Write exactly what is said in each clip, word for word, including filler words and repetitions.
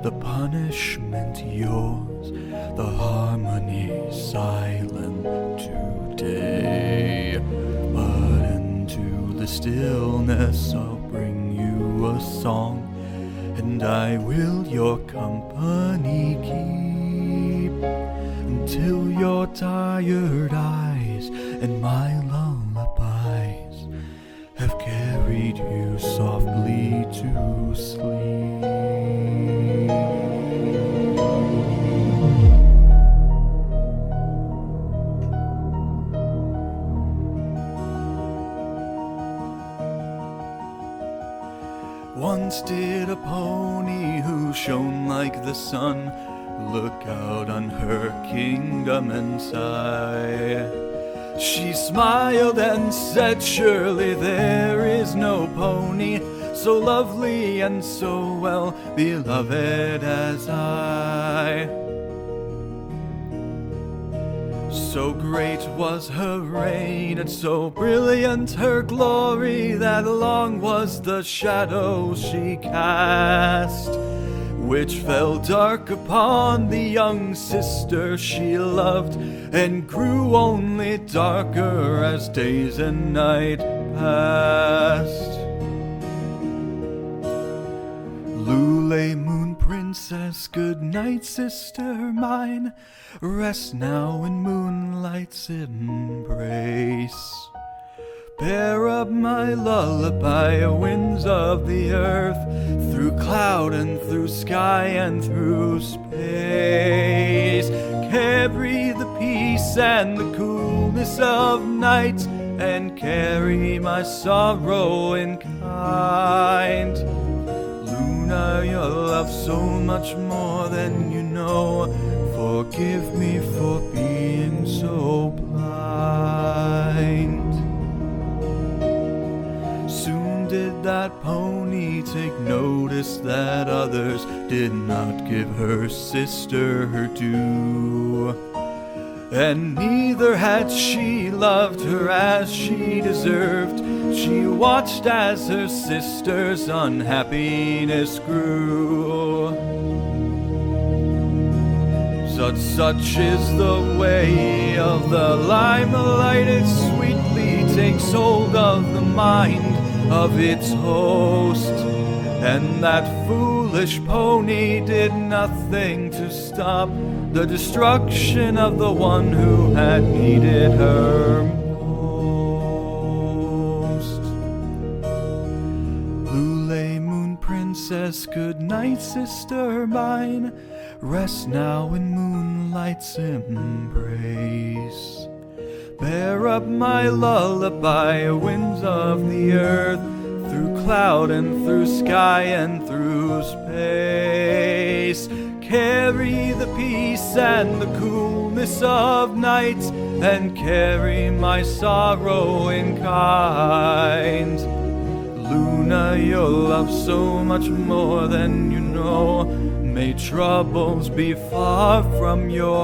the punishment yours, the harmony silent today. But into the stillness I'll bring you a song, and I will your company keep until your tired eyes and my lullabies have carried you softly to sleep. Once did a pony who shone like the sun look out on her kingdom and sigh. She smiled and said, surely there is no pony so lovely and so well beloved as I. So great was her reign and so brilliant her glory that long was the shadow she cast, which fell dark upon the young sister she loved, and grew only darker as days and night passed. Lule, moon princess, good night, sister mine. Rest now in moonlight's embrace. Bear up my lullaby, winds of the earth, through cloud and through sky and through space. Carry the peace and the coolness of night, and carry my sorrow in kind. Luna, your love so much more than you know. Forgive me for being so blind. Soon did that pony take notice that others did not give her sister her due, and neither had she loved her as she deserved. She watched as her sister's unhappiness grew. Such, such is the way of the limelight, it sweetly takes hold of the mind of its host. And that foolish pony did nothing to stop the destruction of the one who had needed her most. Lule, moon princess, good night, sister mine. Rest now in moonlight's embrace. Bear up my lullaby, winds of the earth, through cloud and through sky and through space. Carry the peace and the coolness of night, and carry my sorrow in kind. Luna, your love so much more than you know. May troubles be far from your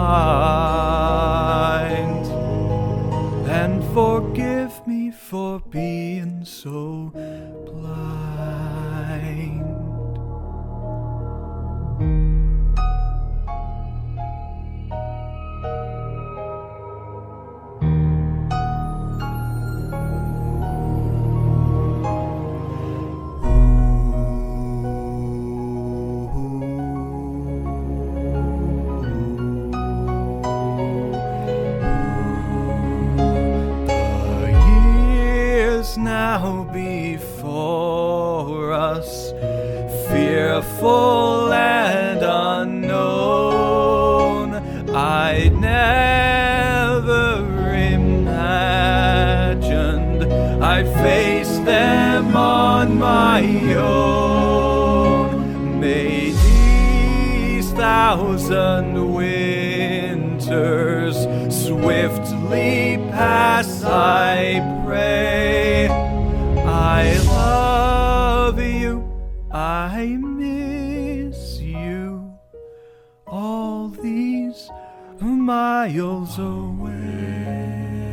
mind, and forgive me for being so blind. Now before us, fearful and unknown, I'd never imagined I'd face them on my own. May these thousand winters swiftly pass, I pray. I love you, I miss you, all these miles away.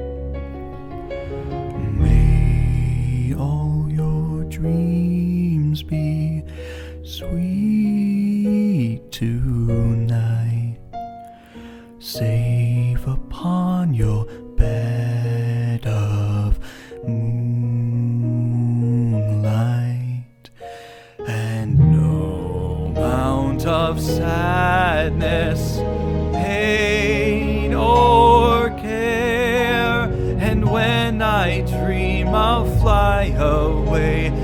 May all your dreams dreams be sweet tonight, safe upon your bed of moonlight, and no amount of sadness, pain, or care. And when I dream I'll fly away